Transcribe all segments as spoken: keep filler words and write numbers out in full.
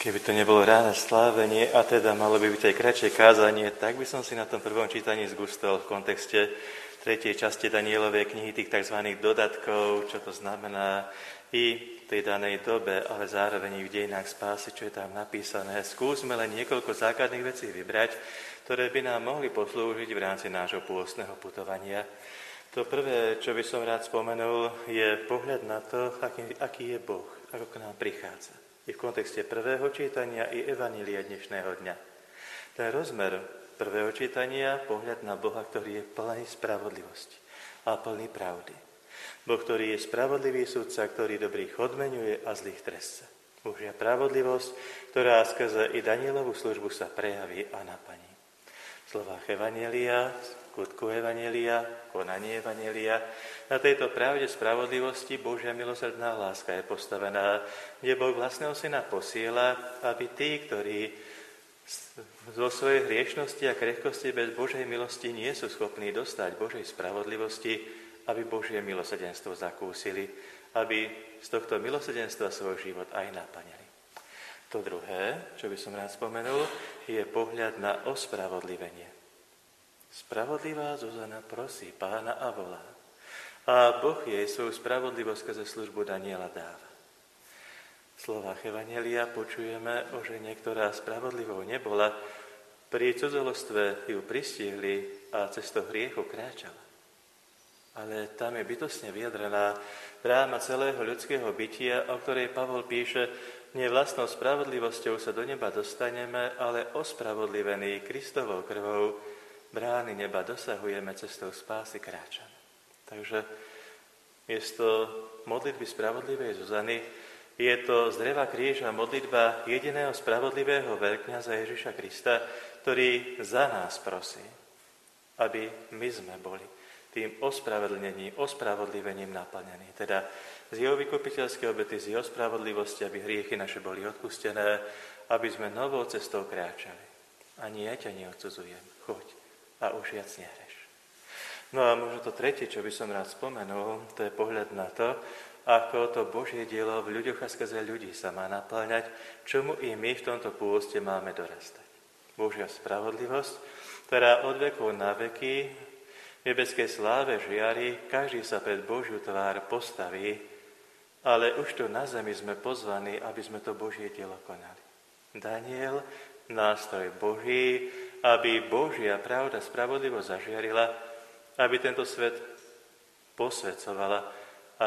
Keby to nebolo ráne slávenie, a teda malo by byť aj kratšie kázanie, tak by som si na tom prvom čítaní zgustol v kontexte tretej časti Danielovej knihy tých tzv. Dodatkov, čo to znamená i v tej danej dobe, ale zároveň i v dejinách spásy, čo je tam napísané. Skúsme len niekoľko základných vecí vybrať, ktoré by nám mohli poslúžiť v rámci nášho pôstneho putovania. To prvé, čo by som rád spomenul, je pohľad na to, aký, aký je Boh, ako k nám prichádza. I v kontexte prvého čítania i evanília dnešného dňa. Ten rozmer prvého čítania, pohľad na Boha, ktorý je plný spravodlivosti a plný pravdy. Boh, ktorý je spravodlivý sudca, ktorý dobrých odmeňuje a zlých trestá. Božia spravodlivosť, ktorá skrze i Danielovú službu sa prejaví a naplní. V slovách evanília, skutku evanília, konanie evanília, na tejto pravde spravodlivosti Božia milosrdná láska je postavená, kde Boh vlastného syna posiela, aby tí, ktorí zo svojej hriešnosti a krehkosti bez Božej milosti nie sú schopní dostať Božej spravodlivosti, aby Božie milosrdenstvo zakúsili, aby z tohto milosrdenstva svoj život aj naplnili. To druhé, čo by som rád spomenul, je pohľad na ospravodlivenie. Spravodlivá Zuzana prosí Pána a volá. A Boh jej svoju spravodlivosť skrze službu Daniela dáva. V slovách evanjelia počujeme o žene, ktorá spravodlivou nebola, pri cudzolostve ju pristihli a cestou hriechu kráčala. Ale tam je bytostne vyjadrená dráma celého ľudského bytia, o ktorej Pavol píše, nie vlastnou spravodlivosťou sa do neba dostaneme, ale ospravodlivení Kristovou krvou brány neba dosahujeme, cestou spásy kráčame. Takže je to modlitby spravodlivej Zuzany, je to z dreva kríža modlitba jediného spravodlivého veľkňaza Ježiša Krista, ktorý za nás prosí, aby my sme boli tým ospravedlnením, ospravodlivením naplnení. Teda z jeho vykupiteľskej obety, z jeho spravodlivosti, aby hriechy naše boli odpustené, aby sme novou cestou kráčali. Ani ja ťa neodsudzujem, choď a už viac nehreš. No a možno to tretie, čo by som rád spomenul, to je pohľad na to, ako to Božie dielo v ľuďoch a skrze ľudí sa má naplňať, čomu i my v tomto pôste máme dorastať. Božia spravodlivosť, ktorá od vekov na veky v nebeskej sláve žiari, každý sa pred Božiu tvár postaví, ale už tu na zemi sme pozvaní, aby sme to Božie dielo konali. Daniel, nástroj Boží, aby Božia pravda, spravodlivosť zažiarila, aby tento svet posvedcovala a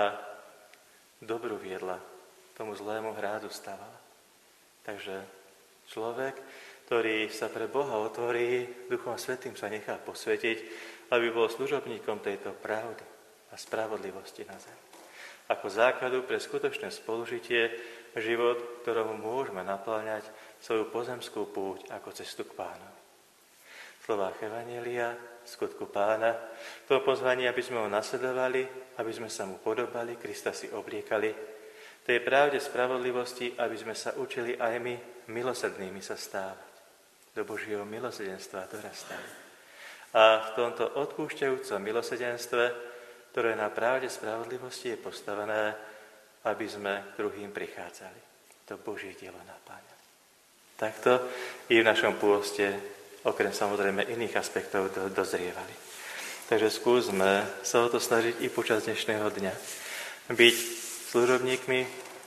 dobru viedla, tomu zlému hrádu stavala. Takže človek, ktorý sa pre Boha otvorí, Duchom Svätým sa nechá posvetiť, aby bol služobníkom tejto pravdy a spravodlivosti na zemi. Ako základu pre skutočné spolužitie, život, ktorom môžeme napĺňať svoju pozemskú púť ako cestu k Pánovi. V slovách evanjelia, skutku Pána, to pozvanie, aby sme ho nasledovali, aby sme sa mu podobali, Krista si obliekali, tej pravde spravodlivosti, aby sme sa učili aj my milosrdnými sa stávať, do Božieho milosrdenstva dorastali. A v tomto odpúšťajúcom milosrdenstve, ktoré na pravde spravodlivosti je postavené, aby sme k druhým prichádzali, to Božie dielo napáňali. Takto i v našom pôste, okrem samozrejme iných aspektov, do, dozrievali. Takže skúsme sa o to snažiť i počas dnešného dňa. Byť služobníkmi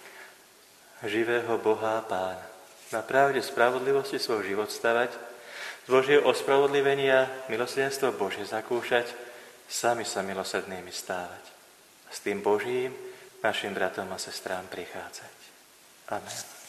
živého Boha a Pána. Na pravde spravodlivosti svoj život stavať, z Božieho ospravodlivenia milosrdenstvo Božie zakúšať, sami sa milosrdnými stávať. A s tým Božím našim bratom a sestrám prichádzať. Amen.